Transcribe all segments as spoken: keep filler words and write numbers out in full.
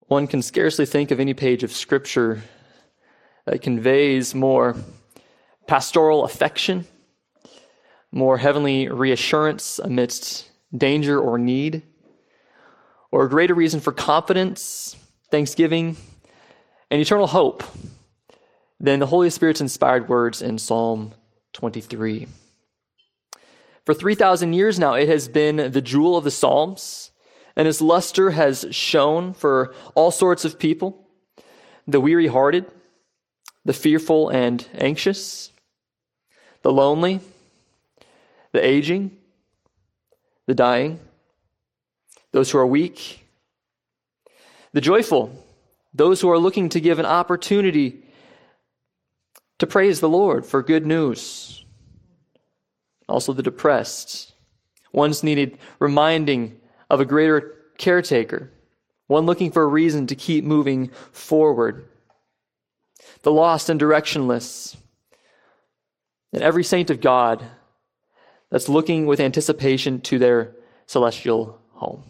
One can scarcely think of any page of Scripture that conveys more pastoral affection, more heavenly reassurance amidst danger or need, or a greater reason for confidence, thanksgiving, and eternal hope than the Holy Spirit's inspired words in Psalm twenty-three. For three thousand years now, it has been the jewel of the Psalms, and its luster has shone for all sorts of people, the weary-hearted, the fearful and anxious, the lonely, the aging, the dying, those who are weak, the joyful, those who are looking to give an opportunity to praise the Lord for good news, also the depressed, ones needed reminding of a greater caretaker, one looking for a reason to keep moving forward, the lost and directionless, and every saint of God that's looking with anticipation to their celestial home.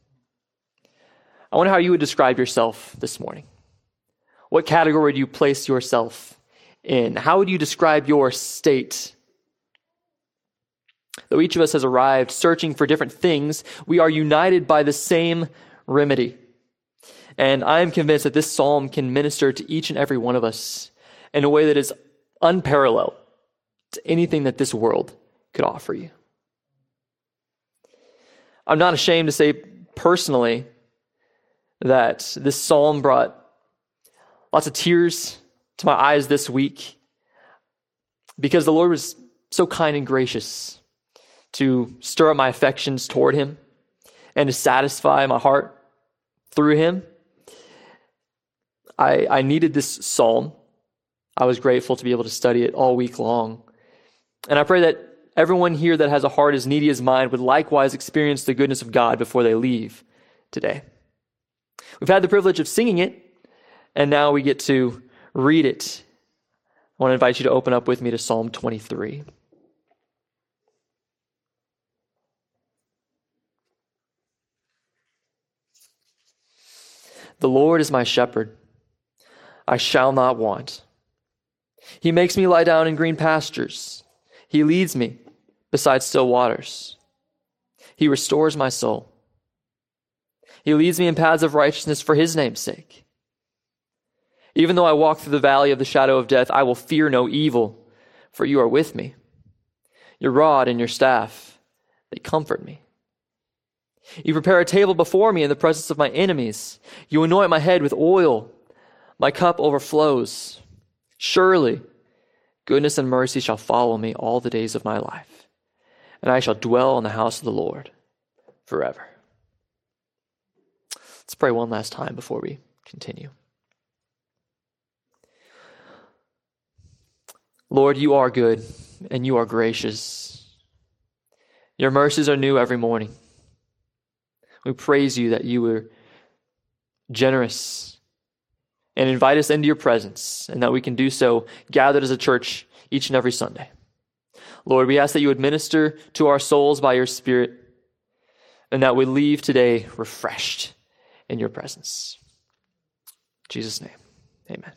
I wonder how you would describe yourself this morning. What category do you place yourself in? How would you describe your state? Though each of us has arrived searching for different things, we are united by the same remedy. And I am convinced that this psalm can minister to each and every one of us in a way that is unparalleled to anything that this world could offer you. I'm not ashamed to say personally that this psalm brought lots of tears to my eyes this week because the Lord was so kind and gracious to stir up my affections toward him and to satisfy my heart through him. I, I needed this psalm. I was grateful to be able to study it all week long. And I pray that everyone here that has a heart as needy as mine would likewise experience the goodness of God before they leave today. We've had the privilege of singing it, and now we get to read it. I want to invite you to open up with me to Psalm twenty-three. The Lord is my shepherd. I shall not want. He makes me lie down in green pastures. He leads me beside still waters. He restores my soul. He leads me in paths of righteousness for his name's sake. Even though I walk through the valley of the shadow of death, I will fear no evil, for you are with me. Your rod and your staff, they comfort me. You prepare a table before me in the presence of my enemies. You anoint my head with oil. My cup overflows. Surely, goodness and mercy shall follow me all the days of my life, and I shall dwell in the house of the Lord forever. Let's pray one last time before we continue. Lord, you are good and you are gracious. Your mercies are new every morning. We praise you that you were generous and invite us into your presence, and that we can do so gathered as a church each and every Sunday. Lord, we ask that you would minister to our souls by your Spirit, and that we leave today refreshed in your presence. In Jesus' name, amen.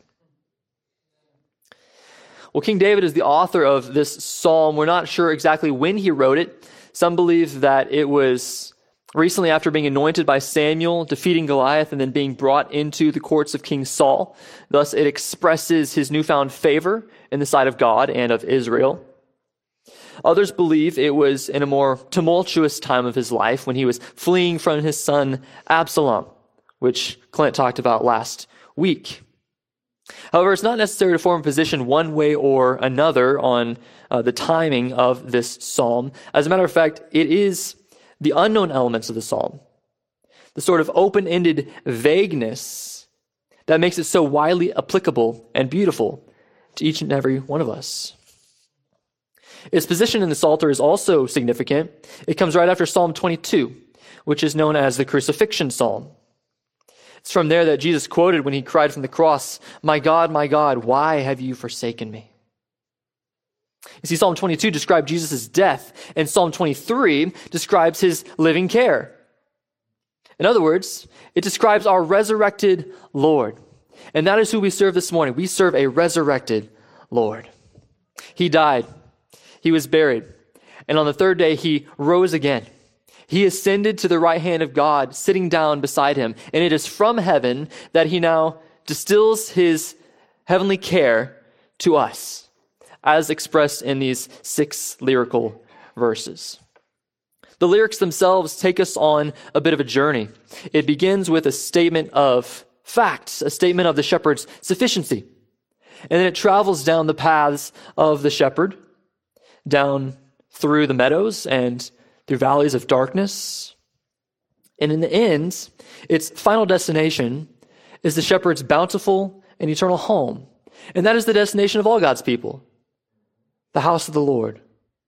Well, King David is the author of this psalm. We're not sure exactly when he wrote it. Some believe that it was recently after being anointed by Samuel, defeating Goliath, and then being brought into the courts of King Saul. Thus, it expresses his newfound favor in the sight of God and of Israel. Others believe it was in a more tumultuous time of his life when he was fleeing from his son Absalom, which Clint talked about last week. However, it's not necessary to form a position one way or another on uh, the timing of this psalm. As a matter of fact, it is the unknown elements of the psalm, the sort of open-ended vagueness that makes it so widely applicable and beautiful to each and every one of us. Its position in the Psalter is also significant. It comes right after Psalm twenty-two, which is known as the crucifixion psalm. It's from there that Jesus quoted when he cried from the cross, "My God, my God, why have you forsaken me?" You see, Psalm twenty-two described Jesus' death, and Psalm twenty-three describes his living care. In other words, it describes our resurrected Lord. And that is who we serve this morning. We serve a resurrected Lord. He died. He was buried. And on the third day, he rose again. He ascended to the right hand of God, sitting down beside him. And it is from heaven that he now distills his heavenly care to us, as expressed in these six lyrical verses. The lyrics themselves take us on a bit of a journey. It begins with a statement of facts, a statement of the shepherd's sufficiency. And then it travels down the paths of the shepherd, down through the meadows and through valleys of darkness. And in the end, its final destination is the shepherd's bountiful and eternal home. And that is the destination of all God's people, the house of the Lord.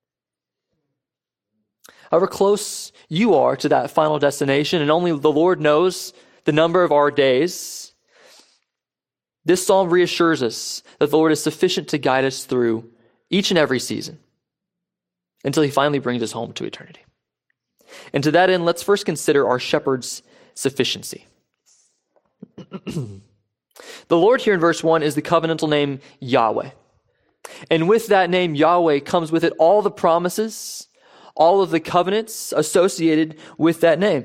However close you are to that final destination, and only the Lord knows the number of our days, this psalm reassures us that the Lord is sufficient to guide us through each and every season until he finally brings us home to eternity. And to that end, let's first consider our shepherd's sufficiency. The Lord here in verse one is the covenantal name Yahweh. And with that name, Yahweh, comes with it all the promises, all of the covenants associated with that name.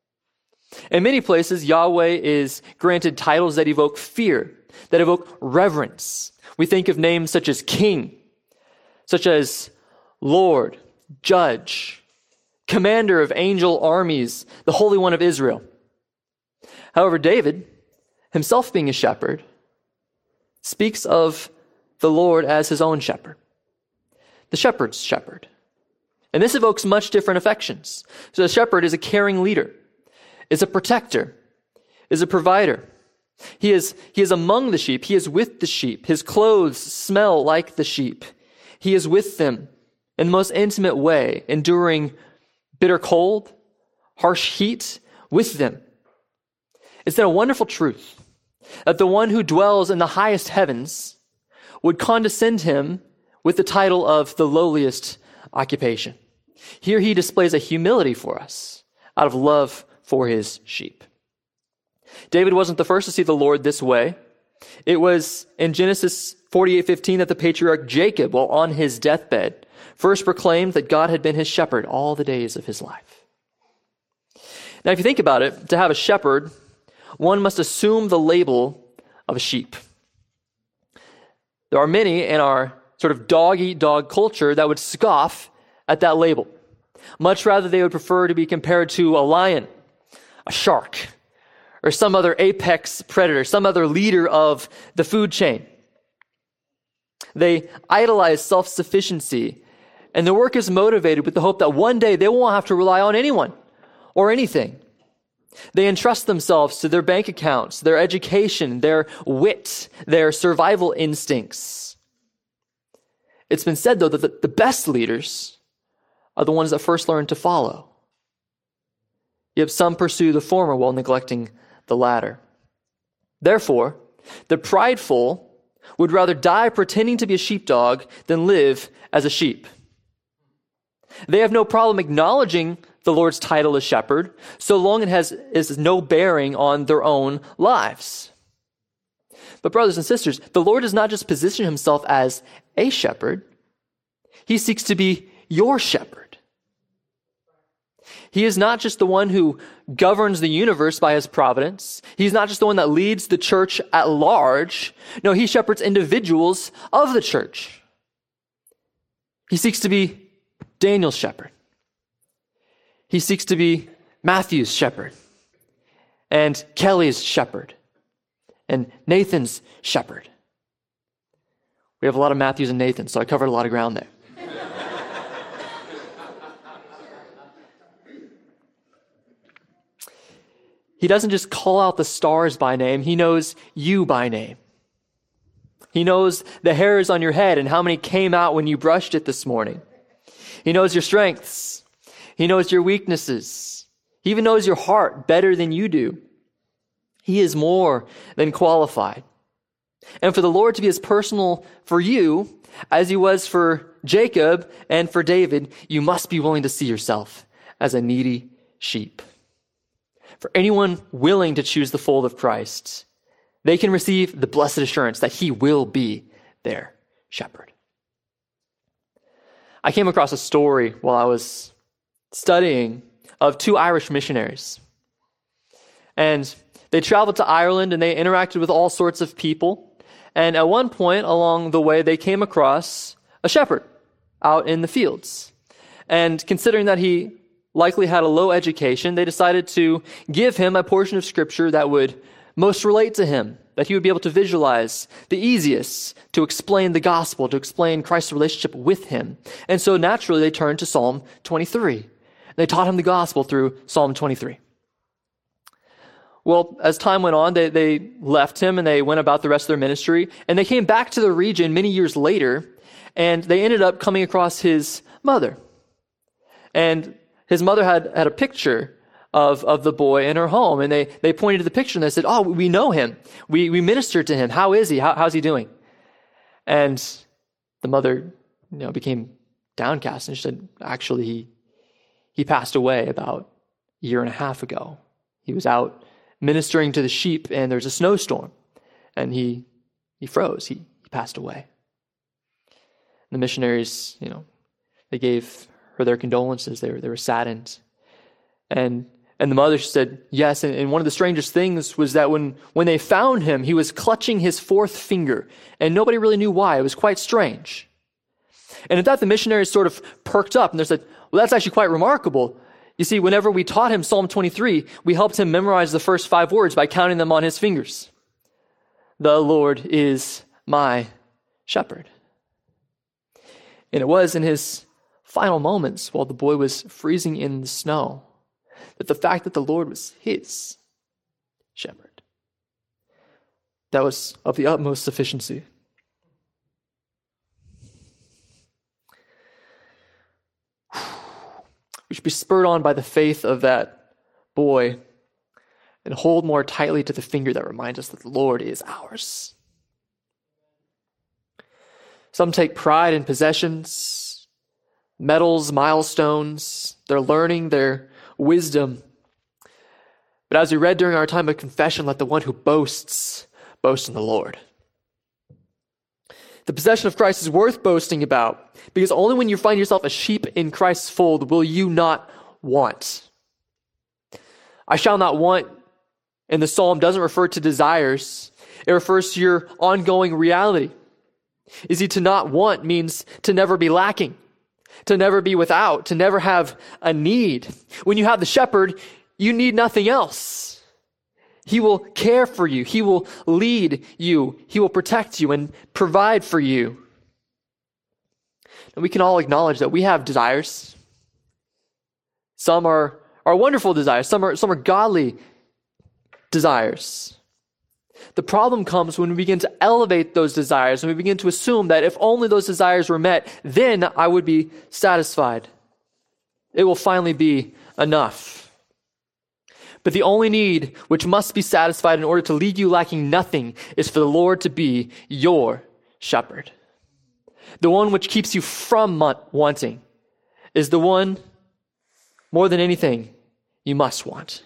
In many places, Yahweh is granted titles that evoke fear, that evoke reverence. We think of names such as King, such as Lord, Judge, Commander of angel armies, the Holy One of Israel. However, David, himself being a shepherd, speaks of the Lord as his own shepherd, the shepherd's shepherd. And this evokes much different affections. So the shepherd is a caring leader, is a protector, is a provider. He is, he is among the sheep. He is with the sheep. His clothes smell like the sheep. He is with them in the most intimate way, enduring bitter cold, harsh heat with them. It's then a wonderful truth that the one who dwells in the highest heavens would condescend him with the title of the lowliest occupation. Here he displays a humility for us out of love for his sheep. David wasn't the first to see the Lord this way. It was in Genesis forty-eight fifteen that the patriarch Jacob, while on his deathbed, first proclaimed that God had been his shepherd all the days of his life. Now, if you think about it, to have a shepherd, one must assume the label of a sheep. There are many in our sort of dog-eat-dog culture that would scoff at that label. Much rather, they would prefer to be compared to a lion, a shark, or some other apex predator, some other leader of the food chain. They idolize self-sufficiency, and their work is motivated with the hope that one day they won't have to rely on anyone or anything. They entrust themselves to their bank accounts, their education, their wit, their survival instincts. It's been said, though, that the, the best leaders are the ones that first learn to follow. Yet some pursue the former while neglecting the latter. Therefore, the prideful would rather die pretending to be a sheepdog than live as a sheep. They have no problem acknowledging the Lord's title as shepherd, so long it has is no bearing on their own lives. But brothers and sisters, the Lord does not just position himself as a shepherd. He seeks to be your shepherd. He is not just the one who governs the universe by his providence. He's not just the one that leads the church at large. No, he shepherds individuals of the church. He seeks to be Daniel's shepherd. He seeks to be Matthew's shepherd, and Kelly's shepherd, and Nathan's shepherd. We have a lot of Matthews and Nathans, so I covered a lot of ground there. He doesn't just call out the stars by name, he knows you by name. He knows the hairs on your head and how many came out when you brushed it this morning. He knows your strengths. He knows your weaknesses. He even knows your heart better than you do. He is more than qualified. And for the Lord to be as personal for you as he was for Jacob and for David, you must be willing to see yourself as a needy sheep. For anyone willing to choose the fold of Christ, they can receive the blessed assurance that he will be their shepherd. I came across a story while I was studying of two Irish missionaries. And they traveled to Ireland and they interacted with all sorts of people. And at one point along the way, they came across a shepherd out in the fields. And considering that he likely had a low education, they decided to give him a portion of scripture that would most relate to him, that he would be able to visualize the easiest to explain the gospel, to explain Christ's relationship with him. And so naturally they turned to Psalm twenty-three. They taught him the gospel through Psalm twenty-three. Well, as time went on, they, they left him and they went about the rest of their ministry. And they came back to the region many years later, and they ended up coming across his mother. And his mother had, had a picture of, of the boy in her home. And they, they pointed to the picture and they said, "Oh, we know him. We, we ministered to him. How is he? How, how's he doing?" And the mother, you know, became downcast and she said, "Actually, he, he passed away about a year and a half ago. He was out ministering to the sheep and there's a snowstorm and he, he froze. He, he passed away." The missionaries, you know, they gave her their condolences. They were, they were saddened. And and the mother said, yes. And, and one of the strangest things was that when, when they found him, he was clutching his fourth finger. And nobody really knew why. It was quite strange. And at that, the missionaries sort of perked up. And they said, well, that's actually quite remarkable. You see, whenever we taught him Psalm twenty-three, we helped him memorize the first five words by counting them on his fingers. The Lord is my shepherd. And it was in his final moments while the boy was freezing in the snow that the fact that the Lord was his shepherd, that was of the utmost sufficiency. We should be spurred on by the faith of that boy and hold more tightly to the finger that reminds us that the Lord is ours. Some take pride in possessions, medals, milestones, their learning, their wisdom. But as we read during our time of confession, let the one who boasts boast in the Lord. The possession of Christ is worth boasting about, because only when you find yourself a sheep in Christ's fold will you not want. I shall not want in the psalm doesn't refer to desires. It refers to your ongoing reality. You see, to not want means to never be lacking, to never be without, to never have a need. When you have the shepherd, you need nothing else. He will care for you. He will lead you. He will protect you and provide for you. And we can all acknowledge that we have desires. Some are, are wonderful desires. Some are, some are godly desires. The problem comes when we begin to elevate those desires and we begin to assume that if only those desires were met, then I would be satisfied. It will finally be enough. But the only need which must be satisfied in order to leave you lacking nothing is for the Lord to be your shepherd. The one which keeps you from wanting is the one, more than anything, you must want.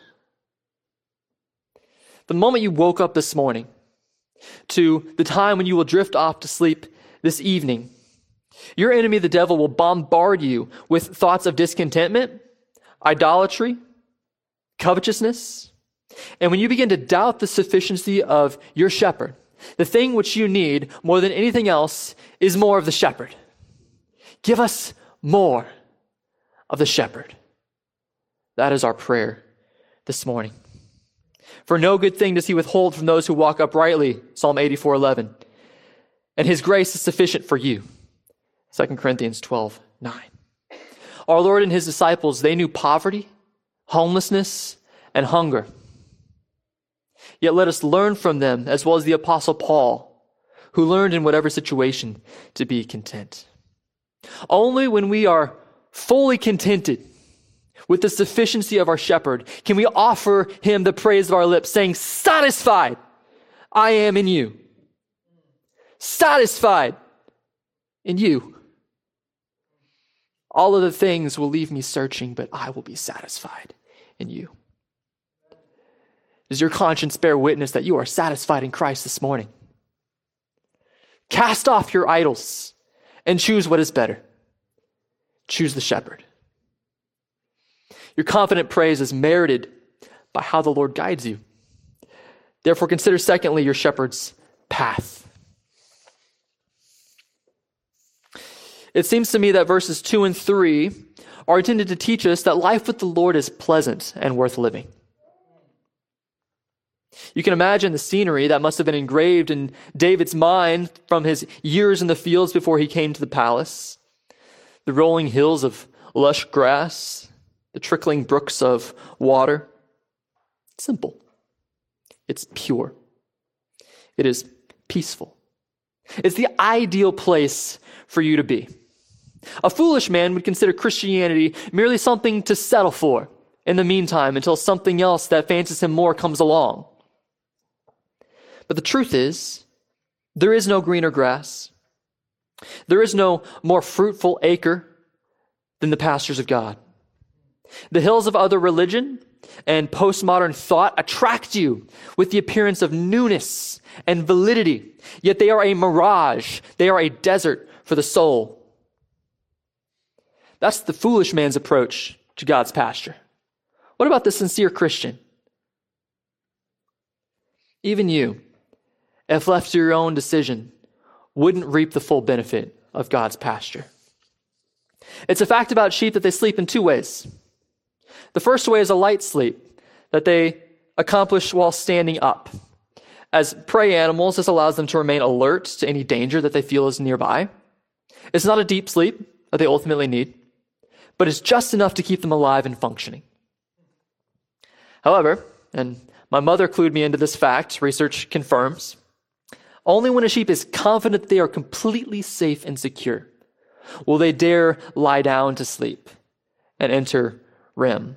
The moment you woke up this morning to the time when you will drift off to sleep this evening, your enemy, the devil, will bombard you with thoughts of discontentment, idolatry, covetousness. And when you begin to doubt the sufficiency of your shepherd, the thing which you need more than anything else is more of the shepherd. Give us more of the shepherd. That is our prayer this morning. For no good thing does he withhold from those who walk uprightly, Psalm eighty-four eleven. And his grace is sufficient for you, Second Corinthians twelve nine. Our Lord and his disciples, they knew poverty, homelessness, and hunger. Yet let us learn from them, as well as the Apostle Paul, who learned in whatever situation to be content. Only when we are fully contented with the sufficiency of our shepherd can we offer him the praise of our lips, saying, satisfied I am in you. Satisfied in you. All of the things will leave me searching, but I will be satisfied in you. Does your conscience bear witness that you are satisfied in Christ this morning? Cast off your idols and choose what is better. Choose the shepherd. Your confident praise is merited by how the Lord guides you. Therefore, consider secondly your shepherd's path. It seems to me that verses two and three are intended to teach us that life with the Lord is pleasant and worth living. You can imagine the scenery that must have been engraved in David's mind from his years in the fields before he came to the palace. The rolling hills of lush grass, the trickling brooks of water. Simple. It's pure. It is peaceful. It's the ideal place for you to be. A foolish man would consider Christianity merely something to settle for in the meantime until something else that fancies him more comes along. But the truth is, there is no greener grass. There is no more fruitful acre than the pastures of God. The hills of other religion and postmodern thought attract you with the appearance of newness and validity, yet they are a mirage. They are a desert for the soul. That's the foolish man's approach to God's pasture. What about the sincere Christian? Even you, if left to your own decision, wouldn't reap the full benefit of God's pasture. It's a fact about sheep that they sleep in two ways. The first way is a light sleep that they accomplish while standing up. As prey animals, this allows them to remain alert to any danger that they feel is nearby. It's not a deep sleep that they ultimately need, but it's just enough to keep them alive and functioning. However, and my mother clued me into this fact, research confirms, only when a sheep is confident they are completely safe and secure will they dare lie down to sleep and enter R E M.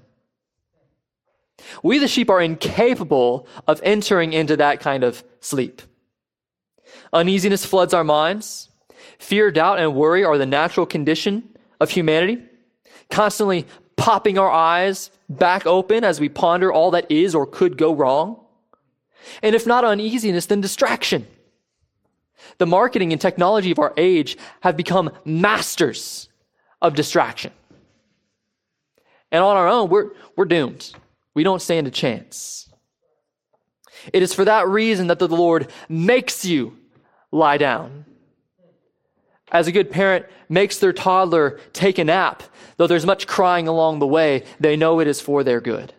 We the sheep are incapable of entering into that kind of sleep. Uneasiness floods our minds. Fear, doubt, and worry are the natural condition of humanity, constantly popping our eyes back open as we ponder all that is or could go wrong. And if not uneasiness, then distraction. The marketing and technology of our age have become masters of distraction. And on our own, we're, we're doomed. We don't stand a chance. It is for that reason that the Lord makes you lie down. As a good parent makes their toddler take a nap, though there's much crying along the way, they know it is for their good.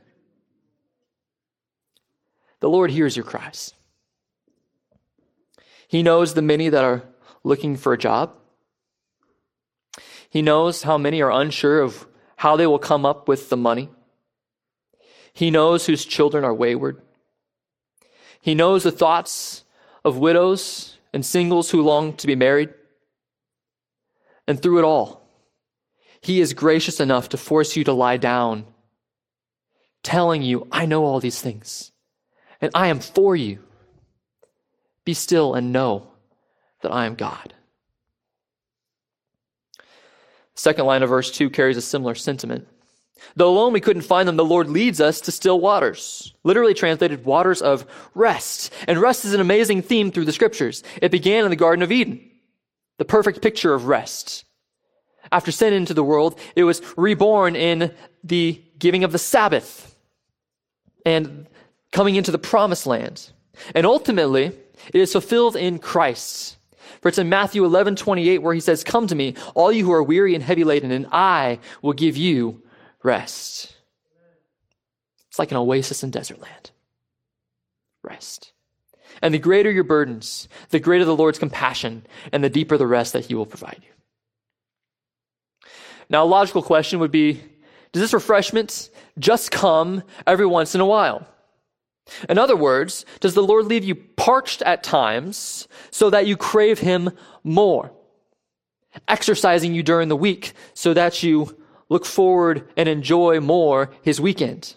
The Lord hears your cries. He knows the many that are looking for a job. He knows how many are unsure of how they will come up with the money. He knows whose children are wayward. He knows the thoughts of widows and singles who long to be married. And through it all, He is gracious enough to force you to lie down, telling you, I know all these things, and I am for you. Be still and know that I am God. Second line of verse two carries a similar sentiment. Though alone we couldn't find them, the Lord leads us to still waters, literally translated waters of rest. And rest is an amazing theme through the scriptures. It began in the Garden of Eden, the perfect picture of rest. After sin into the world, it was reborn in the giving of the Sabbath and coming into the promised land. And ultimately, it is fulfilled in Christ. For it's in Matthew eleven twenty-eight where He says, come to me, all you who are weary and heavy laden, and I will give you rest. It's like an oasis in desert land. Rest. And the greater your burdens, the greater the Lord's compassion, and the deeper the rest that He will provide you. Now, a logical question would be, does this refreshment just come every once in a while? In other words, does the Lord leave you parched at times so that you crave Him more, exercising you during the week so that you look forward and enjoy more His weekend?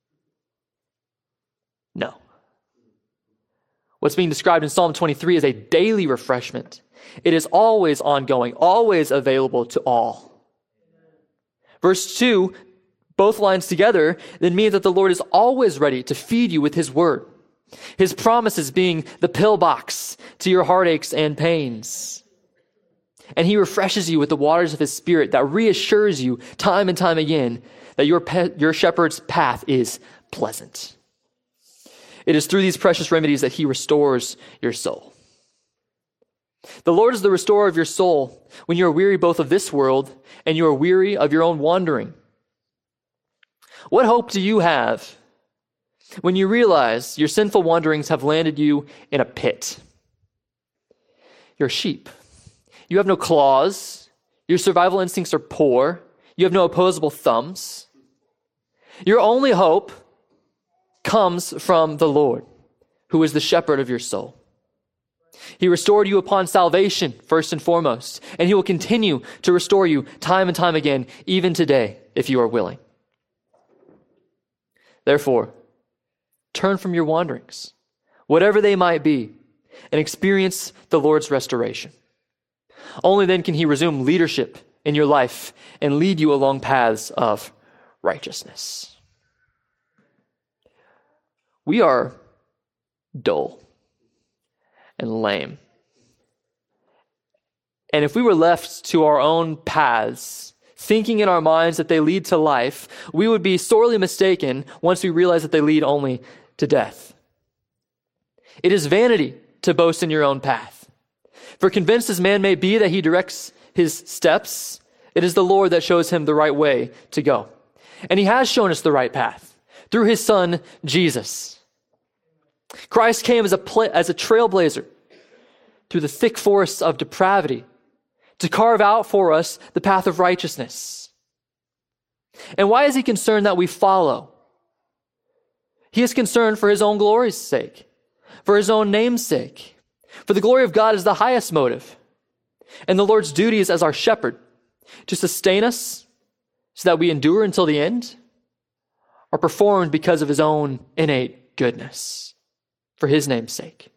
No. What's being described in Psalm twenty-three is a daily refreshment. It is always ongoing, always available to all. Verse two both lines together, then means that the Lord is always ready to feed you with his word. His promises being the pillbox to your heartaches and pains. And he refreshes you with the waters of his spirit that reassures you time and time again that your, pe- your shepherd's path is pleasant. It is through these precious remedies that he restores your soul. The Lord is the restorer of your soul when you are weary both of this world and you are weary of your own wandering. What hope do you have when you realize your sinful wanderings have landed you in a pit? You're a sheep. You have no claws. Your survival instincts are poor. You have no opposable thumbs. Your only hope comes from the Lord, who is the shepherd of your soul. He restored you upon salvation, first and foremost, and he will continue to restore you time and time again, even today, if you are willing. Therefore, turn from your wanderings, whatever they might be, and experience the Lord's restoration. Only then can he resume leadership in your life and lead you along paths of righteousness. We are dull and lame. And if we were left to our own paths, thinking in our minds that they lead to life, we would be sorely mistaken once we realize that they lead only to death. It is vanity to boast in your own path. For convinced as man may be that he directs his steps, it is the Lord that shows him the right way to go. And he has shown us the right path through his son, Jesus. Christ came as a, pla- as a trailblazer through the thick forests of depravity to carve out for us the path of righteousness. And why is he concerned that we follow? He is concerned for his own glory's sake, for his own name's sake. For the glory of God is the highest motive. And the Lord's duty is as our shepherd to sustain us so that we endure until the end, are performed because of his own innate goodness, for his name's sake.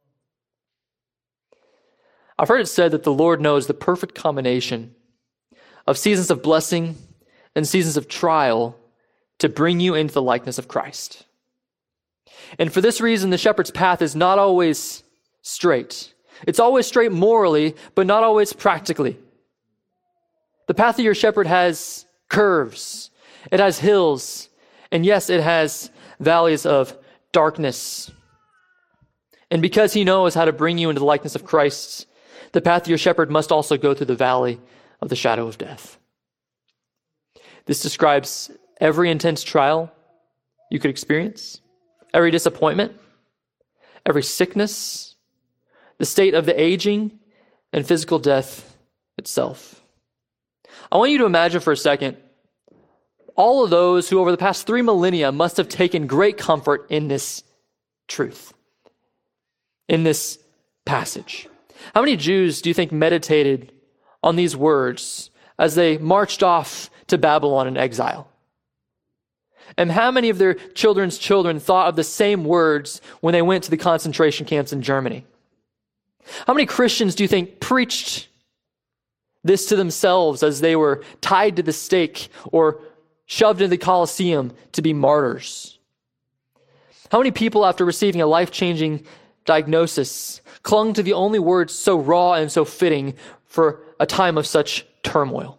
I've heard it said that the Lord knows the perfect combination of seasons of blessing and seasons of trial to bring you into the likeness of Christ. And for this reason, the shepherd's path is not always straight. It's always straight morally, but not always practically. The path of your shepherd has curves, it has hills, and yes, it has valleys of darkness. And because he knows how to bring you into the likeness of Christ, the path of your shepherd must also go through the valley of the shadow of death. This describes every intense trial you could experience, every disappointment, every sickness, the state of the aging, and physical death itself. I want you to imagine for a second all of those who over the past three millennia must have taken great comfort in this truth, in this passage. How many Jews do you think meditated on these words as they marched off to Babylon in exile? And how many of their children's children thought of the same words when they went to the concentration camps in Germany? How many Christians do you think preached this to themselves as they were tied to the stake or shoved into the Colosseum to be martyrs? How many people, after receiving a life-changing diagnosis, clung to the only words so raw and so fitting for a time of such turmoil?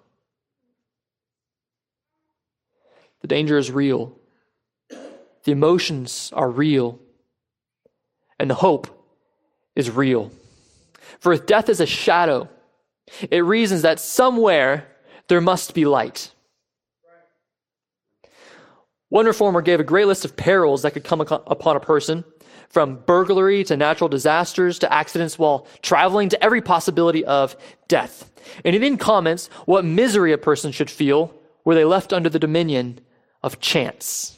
The danger is real. The emotions are real. And the hope is real. For if death is a shadow, it reasons that somewhere there must be light. One reformer gave a great list of perils that could come upon a person, from burglary to natural disasters to accidents while traveling to every possibility of death. And he then comments what misery a person should feel were they left under the dominion of chance.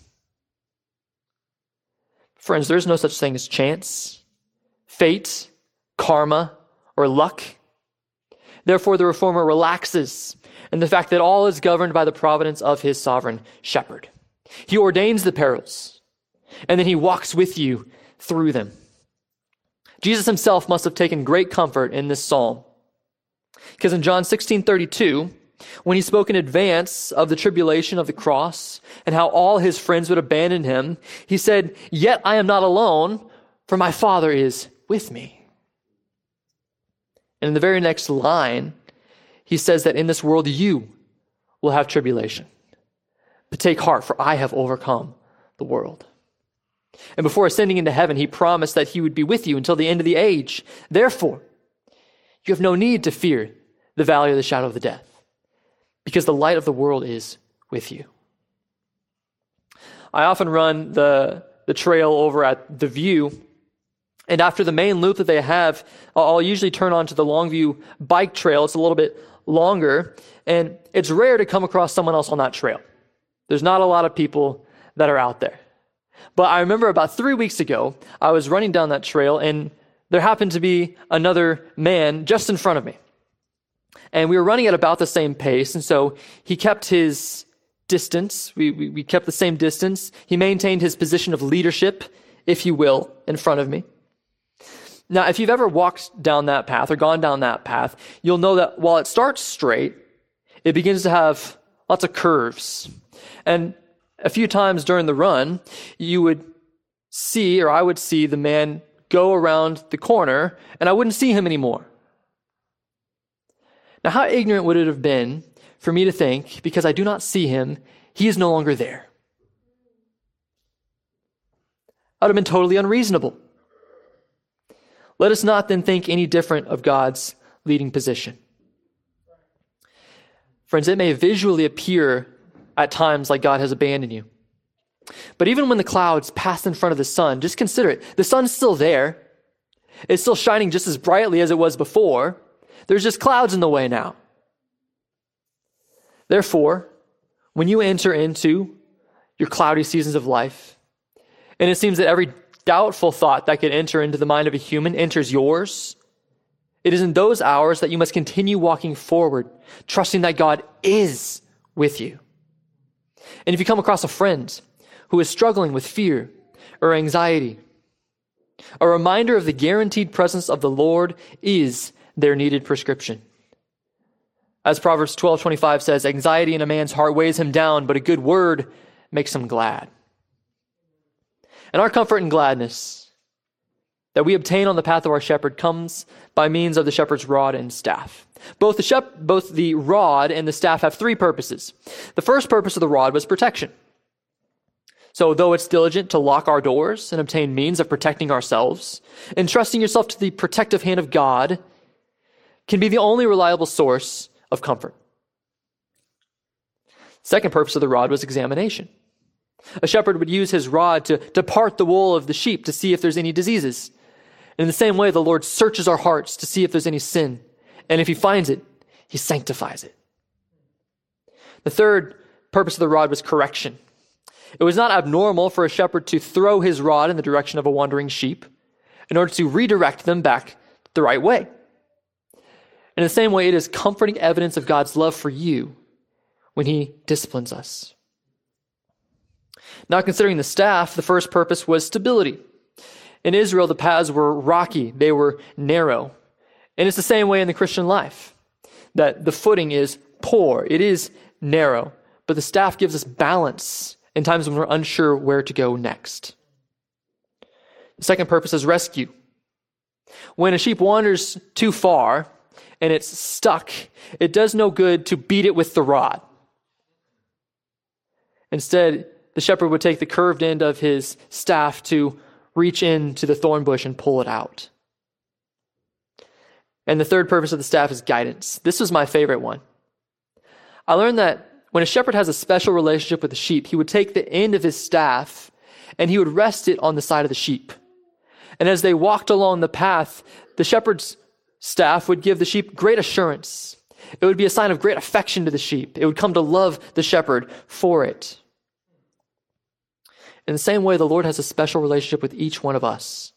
Friends, there's no such thing as chance, fate, karma, or luck. Therefore, the reformer relaxes in the fact that all is governed by the providence of his sovereign shepherd. He ordains the perils, and then he walks with you through them. Jesus himself must have taken great comfort in this psalm, because in John sixteen thirty-two, When he spoke in advance of the tribulation of the cross and how all his friends would abandon him, he said, "Yet I am not alone, for my Father is with me." And in the very next line, he says that in this world you will have tribulation. But take heart, for I have overcome the world. And before ascending into heaven, he promised that he would be with you until the end of the age. Therefore, you have no need to fear the valley of the shadow of the death, because the light of the world is with you. I often run the, the trail over at The View, and after the main loop that they have, I'll usually turn onto the Longview bike trail. It's a little bit longer, and it's rare to come across someone else on that trail. There's not a lot of people that are out there. But I remember about three weeks ago, I was running down that trail, and there happened to be another man just in front of me. And we were running at about the same pace, and so he kept his distance. We, we, we kept the same distance. He maintained his position of leadership, if you will, in front of me. Now, if you've ever walked down that path or gone down that path, you'll know that while it starts straight, it begins to have lots of curves. And a few times during the run, you would see, or I would see, the man go around the corner, and I wouldn't see him anymore. Now, how ignorant would it have been for me to think, because I do not see him, he is no longer there? That would have been totally unreasonable. Let us not then think any different of God's leading position. Friends, it may visually appear at times like God has abandoned you. But even when the clouds pass in front of the sun, just consider it. The sun's still there. It's still shining just as brightly as it was before. There's just clouds in the way now. Therefore, when you enter into your cloudy seasons of life, and it seems that every doubtful thought that could enter into the mind of a human enters yours, it is in those hours that you must continue walking forward, trusting that God is with you. And if you come across a friend who is struggling with fear or anxiety, a reminder of the guaranteed presence of the Lord is their needed prescription. As Proverbs twelve twenty-five says, "Anxiety in a man's heart weighs him down, but a good word makes him glad." And our comfort and gladness that we obtain on the path of our shepherd comes by means of the shepherd's rod and staff. Both the shep- both the rod and the staff have three purposes. The first purpose of the rod was protection. So though it's diligent to lock our doors and obtain means of protecting ourselves, entrusting yourself to the protective hand of God can be the only reliable source of comfort. Second purpose of the rod was examination. A shepherd would use his rod to, to part the wool of the sheep to see if there's any diseases. In the same way, the Lord searches our hearts to see if there's any sin. And if he finds it, he sanctifies it. The third purpose of the rod was correction. It was not abnormal for a shepherd to throw his rod in the direction of a wandering sheep in order to redirect them back the right way. In the same way, it is comforting evidence of God's love for you when he disciplines us. Now, considering the staff, the first purpose was stability. In Israel, the paths were rocky, they were narrow. And it's the same way in the Christian life, that the footing is poor, it is narrow, but the staff gives us balance in times when we're unsure where to go next. The second purpose is rescue. When a sheep wanders too far and it's stuck, it does no good to beat it with the rod. Instead, the shepherd would take the curved end of his staff to reach into the thorn bush and pull it out. And the third purpose of the staff is guidance. This was my favorite one. I learned that when a shepherd has a special relationship with the sheep, he would take the end of his staff and he would rest it on the side of the sheep. And as they walked along the path, the shepherd's staff would give the sheep great assurance. It would be a sign of great affection to the sheep. It would come to love the shepherd for it. In the same way, the Lord has a special relationship with each one of us.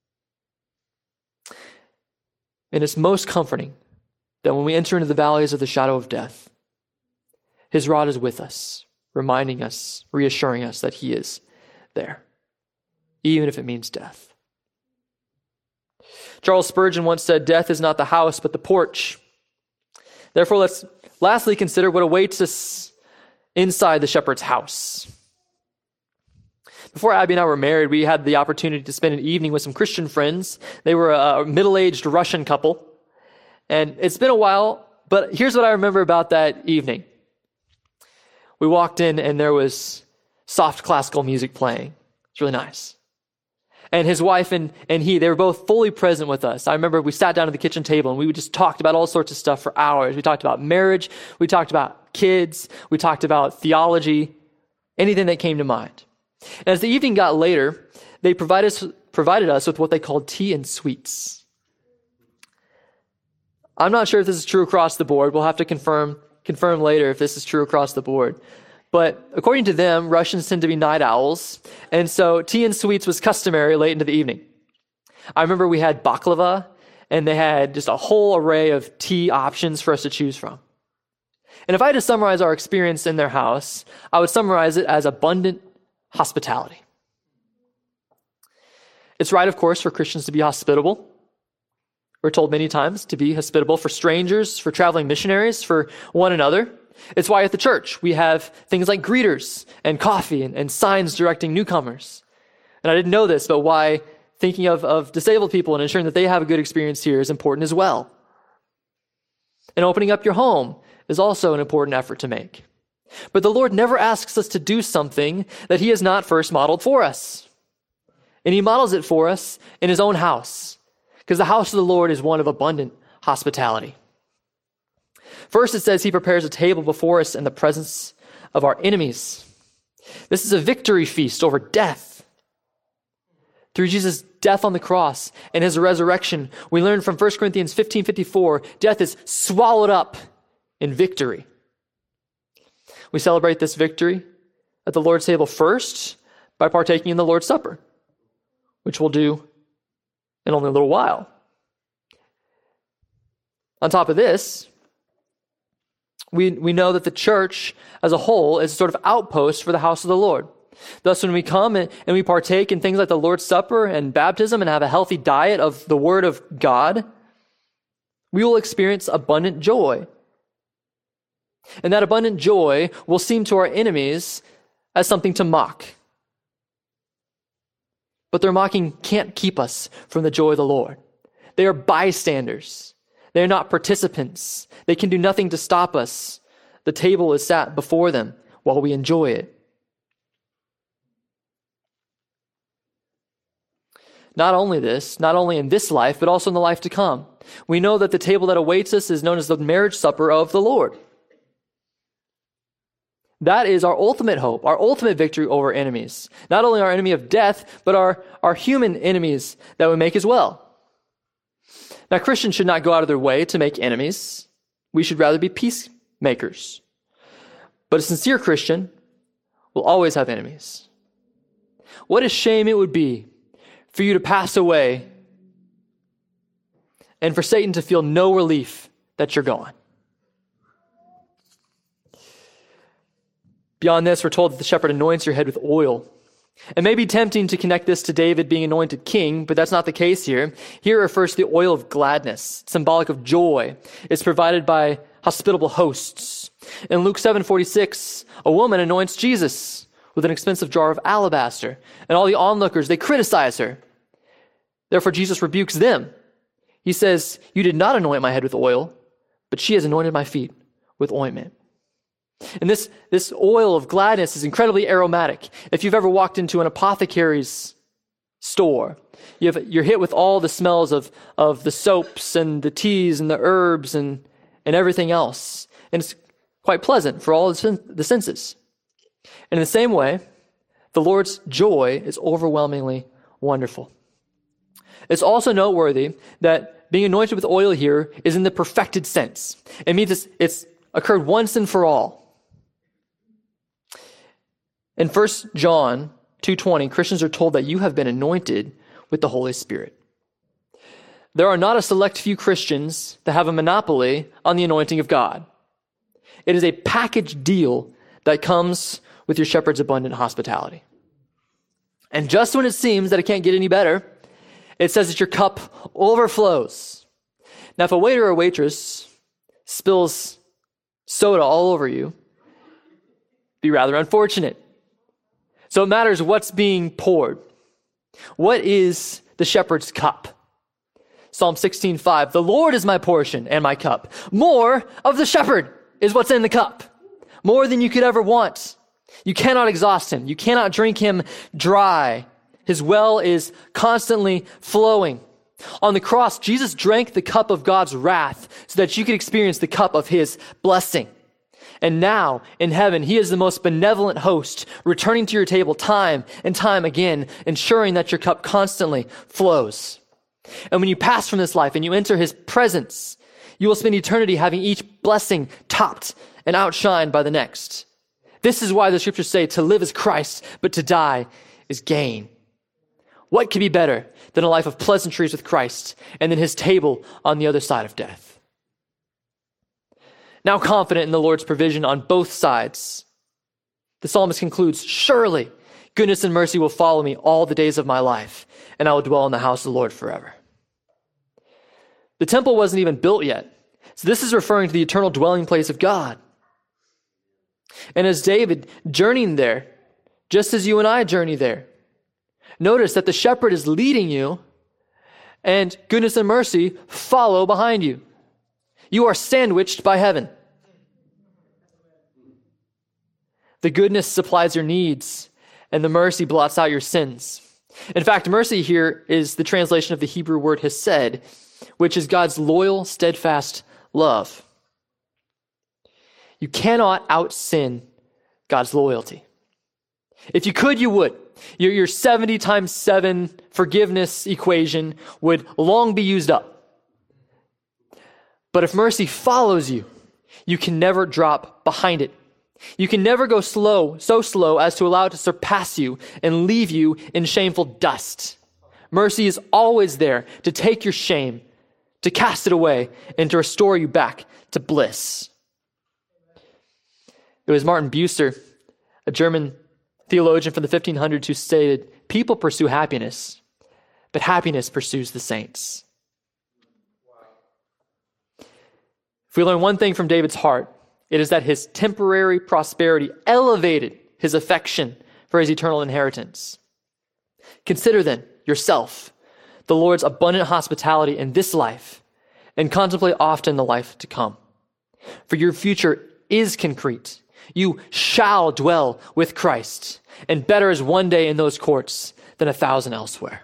And it's most comforting that when we enter into the valleys of the shadow of death, his rod is with us, reminding us, reassuring us that he is there, even if it means death. Charles Spurgeon once said, "Death is not the house, but the porch." Therefore, let's Lastly, consider what awaits us inside the shepherd's house. Before Abby and I were married, we had the opportunity to spend an evening with some Christian friends. They were a middle-aged Russian couple. And it's been a while, but here's what I remember about that evening. We walked in and there was soft classical music playing. It's really nice. And his wife and, and he, they were both fully present with us. I remember we sat down at the kitchen table and we just talked about all sorts of stuff for hours. We talked about marriage. We talked about kids. We talked about theology, anything that came to mind. And as the evening got later, they provided us, provided us with what they called tea and sweets. I'm not sure if this is true across the board. We'll have to confirm, confirm later if this is true across the board. But according to them, Russians tend to be night owls, and so tea and sweets was customary late into the evening. I remember we had baklava, and they had just a whole array of tea options for us to choose from. And if I had to summarize our experience in their house, I would summarize it as abundant hospitality. It's right, of course, for Christians to be hospitable. We're told many times to be hospitable for strangers, for traveling missionaries, for one another. It's why at the church we have things like greeters and coffee and, and signs directing newcomers. And I didn't know this, but why thinking of, of disabled people and ensuring that they have a good experience here is important as well. And opening up your home is also an important effort to make. But the Lord never asks us to do something that he has not first modeled for us. And he models it for us in his own house, because the house of the Lord is one of abundant hospitality. First, it says he prepares a table before us in the presence of our enemies. This is a victory feast over death. Through Jesus' death on the cross and his resurrection, we learn from First Corinthians fifteen fifty-four, death is swallowed up in victory. We celebrate this victory at the Lord's table first by partaking in the Lord's Supper, which we'll do in only a little while. On top of this, we, we know that the church as a whole is a sort of outpost for the house of the Lord. Thus, when we come and, and we partake in things like the Lord's Supper and baptism and have a healthy diet of the Word of God, we will experience abundant joy. And that abundant joy will seem to our enemies as something to mock. But their mocking can't keep us from the joy of the Lord. They are bystanders. They are not participants. They can do nothing to stop us. The table is sat before them while we enjoy it. Not only this, not only in this life, but also in the life to come. We know that the table that awaits us is known as the marriage supper of the Lord. That is our ultimate hope, our ultimate victory over enemies. Not only our enemy of death, but our, our human enemies that we make as well. Now, Christians should not go out of their way to make enemies. We should rather be peacemakers. But a sincere Christian will always have enemies. What a shame it would be for you to pass away and for Satan to feel no relief that you're gone. Beyond this, we're told that the shepherd anoints your head with oil. It may be tempting to connect this to David being anointed king, but that's not the case here. Here it refers to the oil of gladness, symbolic of joy. It's provided by hospitable hosts. In Luke seven forty-six, a woman anoints Jesus with an expensive jar of alabaster, and all the onlookers, they criticize her. Therefore, Jesus rebukes them. He says, "You did not anoint my head with oil, but she has anointed my feet with ointment." And this, this oil of gladness is incredibly aromatic. If you've ever walked into an apothecary's store, you have, you're hit with all the smells of, of the soaps and the teas and the herbs and, and everything else. And it's quite pleasant for all the, sen- the senses. And in the same way, the Lord's joy is overwhelmingly wonderful. It's also noteworthy that being anointed with oil here is in the perfected sense. It means it's, it's occurred once and for all. In First John two twenty, Christians are told that you have been anointed with the Holy Spirit. There are not a select few Christians that have a monopoly on the anointing of God. It is a package deal that comes with your shepherd's abundant hospitality. And just when it seems that it can't get any better, it says that your cup overflows. Now, if a waiter or waitress spills soda all over you, be rather unfortunate. So it matters what's being poured. What is the shepherd's cup? Psalm sixteen five, the Lord is my portion and my cup. More of the shepherd is what's in the cup. More than you could ever want. You cannot exhaust him. You cannot drink him dry. His well is constantly flowing. On the cross, Jesus drank the cup of God's wrath so that you could experience the cup of his blessing. And now, in heaven, he is the most benevolent host, returning to your table time and time again, ensuring that your cup constantly flows. And when you pass from this life and you enter his presence, you will spend eternity having each blessing topped and outshined by the next. This is why the scriptures say to live is Christ, but to die is gain. What could be better than a life of pleasantries with Christ and then his table on the other side of death? Now confident in the Lord's provision on both sides, the psalmist concludes, surely goodness and mercy will follow me all the days of my life, and I will dwell in the house of the Lord forever. The temple wasn't even built yet, so this is referring to the eternal dwelling place of God. And as David journeying there, just as you and I journey there, notice that the shepherd is leading you, and goodness and mercy follow behind you. You are sandwiched by heaven. The goodness supplies your needs, and the mercy blots out your sins. In fact, mercy here is the translation of the Hebrew word hesed, which is God's loyal, steadfast love. You cannot out-sin God's loyalty. If you could, you would. Your, your seventy times seven forgiveness equation would long be used up. But if mercy follows you, you can never drop behind it. You can never go slow, so slow as to allow it to surpass you and leave you in shameful dust. Mercy is always there to take your shame, to cast it away, and to restore you back to bliss. It was Martin Bucer, a German theologian from the fifteen hundreds, who stated, people pursue happiness, but happiness pursues the saints. If we learn one thing from David's heart, it is that his temporary prosperity elevated his affection for his eternal inheritance. Consider then yourself the Lord's abundant hospitality in this life, and contemplate often the life to come. For your future is concrete. You shall dwell with Christ, and better is one day in those courts than a thousand elsewhere.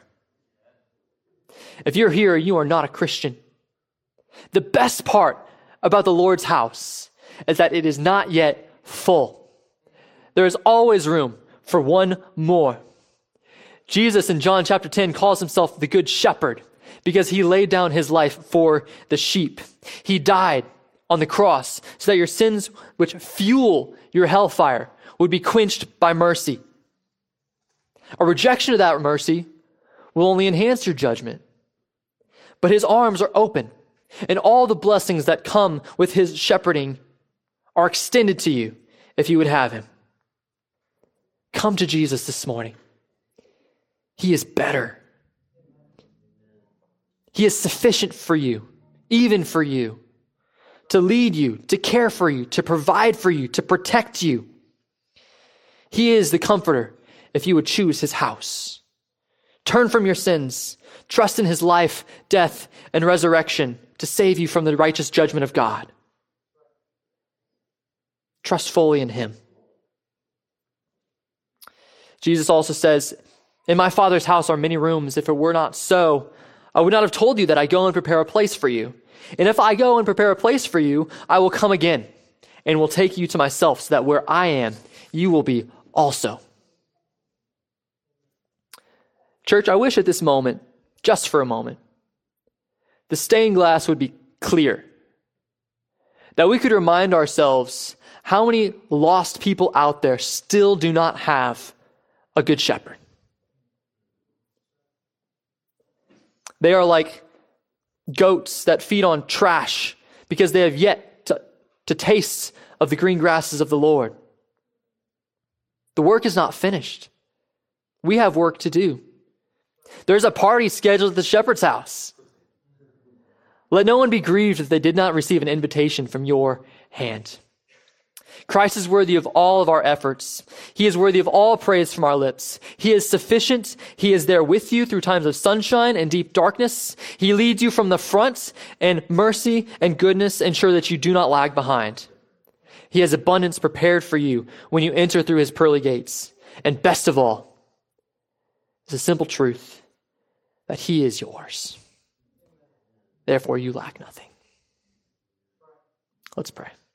If you're here, you are not a Christian. The best part about the Lord's house is that it is not yet full. There is always room for one more. Jesus in John chapter ten calls himself the good shepherd because he laid down his life for the sheep. He died on the cross so that your sins, which fuel your hellfire, would be quenched by mercy. A rejection of that mercy will only enhance your judgment. But his arms are open, and all the blessings that come with his shepherding are extended to you if you would have him. Come to Jesus this morning. He is better. He is sufficient for you, even for you, to lead you, to care for you, to provide for you, to protect you. He is the comforter if you would choose his house. Turn from your sins, trust in his life, death, and resurrection to save you from the righteous judgment of God. Trust fully in him. Jesus also says, in my Father's house are many rooms. If it were not so, I would not have told you that I go and prepare a place for you. And if I go and prepare a place for you, I will come again and will take you to myself, so that where I am, you will be also. Church, I wish at this moment, just for a moment, the stained glass would be clear. That we could remind ourselves how many lost people out there still do not have a good shepherd. They are like goats that feed on trash because they have yet to, to taste of the green grasses of the Lord. The work is not finished. We have work to do. There's a party scheduled at the shepherd's house. Let no one be grieved if they did not receive an invitation from your hand. Christ is worthy of all of our efforts. He is worthy of all praise from our lips. He is sufficient. He is there with you through times of sunshine and deep darkness. He leads you from the front, and mercy and goodness ensure that you do not lag behind. He has abundance prepared for you when you enter through his pearly gates. And best of all, is a simple truth that he is yours. Therefore, you lack nothing. Let's pray.